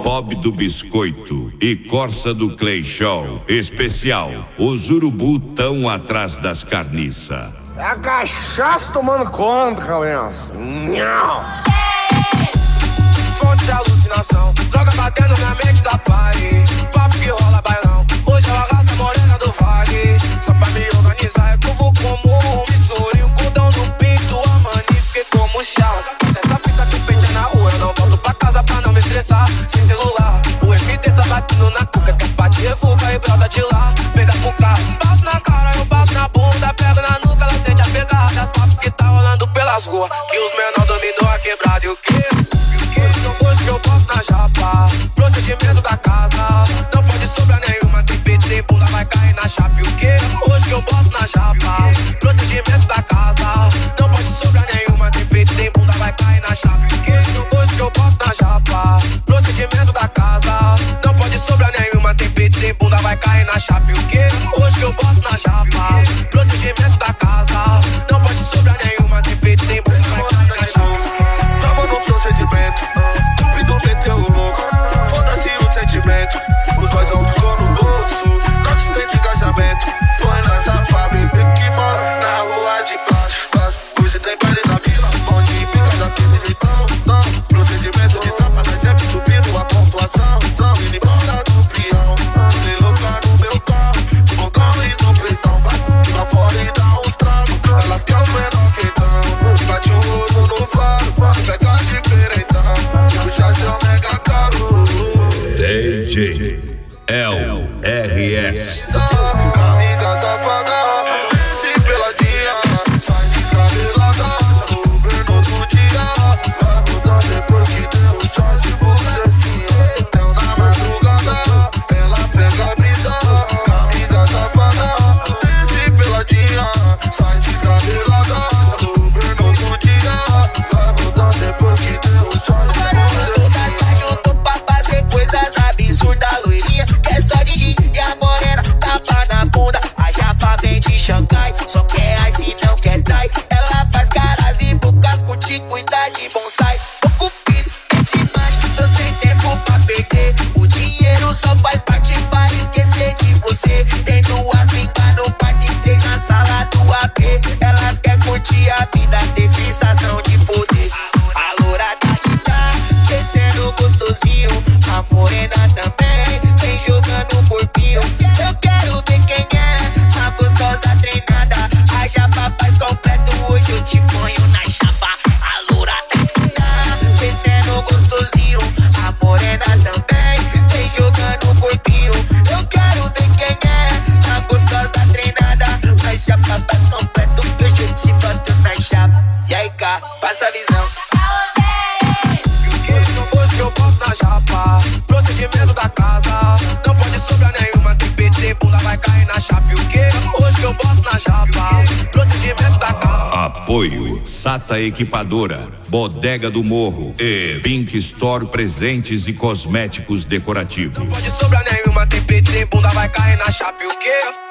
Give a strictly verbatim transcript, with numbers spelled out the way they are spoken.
Bob do Biscoito e Corsa do Clay Show. Especial, os urubu tão atrás das carniças. É a cachaça tomando conta, criança. Não. Fonte de alucinação, droga batendo na mente da pai. Papo que rola bailão, hoje ela arrasta morena do vale. Só pra me organizar é que eu vou como um missouri. Um cordão no peito, a mani fiquei como chão. Essa fita que pente na rua, eu não volto pra casa pra não me estressar. Sem celular, o M D tá batendo na cuca. Que é parte refuga e brota de lá. Vem da cuca, bafo na cara, eu bafo na bunda. Pego na nuca, ela sente a pegada. Sabe que tá rolando pelas ruas, que os menor dominou a quebrada e o quê? Hoje que eu boto na chapa, procedimento da casa. Não pode sobrar nenhuma, tem peito, tem bunda, vai cair na chapa. E o quê? Hoje que eu boto na chapa, procedimento da casa. Não pode sobrar nenhuma, tem peito, tem bunda, vai cair na chapa. E o quê? Hoje que eu boto na chapa, procedimento da casa. Não pode sobrar nenhuma, tem peito, tem bunda, vai cair na chapa. E o quê? Hoje que eu boto na chapa, procedimento da casa. Não pode sobrar nenhuma, tem peito, tem bunda, vai cair na chapa. Tamo no procedimento. Foda-se o sentimento, os boyzão ficou no bolso. Nosso tem de engajamento, põe na chapa, bebê que mora na rua de baixo, baixo. Hoje tem baile na vila, onde fica daquele jeitão, não. Procedimento de sapa, nós sempre subindo a pontuação, são e embora do peão. Tem louca no meu carro, no bocão e no pretão. Vai lá fora e dá uns tragos, elas querem o menor quentão. Bate o olho no faro, pega diferentão. Puxa seu mega caro. D J L R S. Amiga safada, desce pela dia, sai descabelada. No Uber no outro dia, vai voltar depois que deu um shot de bucetinha. Deu na madrugada, ela pega a brisa. Amiga safada, desce pela dia, sai descabelada. No Uber no outro dia, vai voltar depois que deu um shot de bucetinha. Juntou pra fazer coisas absurdas, loirinha, que é só de dia. E a morena tapa na bunda, a japa vem de Xangai. Só quer ice, não quer trai. Ela faz caras e bocas contigo, cuida de bonsai. Tô cupido, é demais, tô sem tempo pra perder. O dinheiro só faz parte pra esquecer de você. Tem duas fincas no quarto e três na sala do A P. Elas querem curtir a vida, ter sensação de poder. A loura tá que tá, descendo gostosinho. A morena também, vem jogando um corpinho. Eu quero ver quem é a gostosa treinada. A japa faz completo, hoje eu te ponho na chapa. A loura tá que tá, descendo gostosinho. A morena também, vem jogando um corpinho. Eu quero ver quem é a gostosa treinada. A japa faz completo, hoje eu te boto na chapa. E aí, cá, passa a visão. Hoje que eu boto na chapa, procedimento da casa. Não pode sobrar nenhuma, tem peito, tem bunda, vai cair na chapa. E o quê? Hoje que eu boto na chapa, procedimento da casa. Apoio Sata Equipadora, Bodega do Morro e Pink Store Presentes e Cosméticos Decorativos. Não pode sobrar nenhuma, tem peito, tem bunda, vai cair na chapa. E o quê?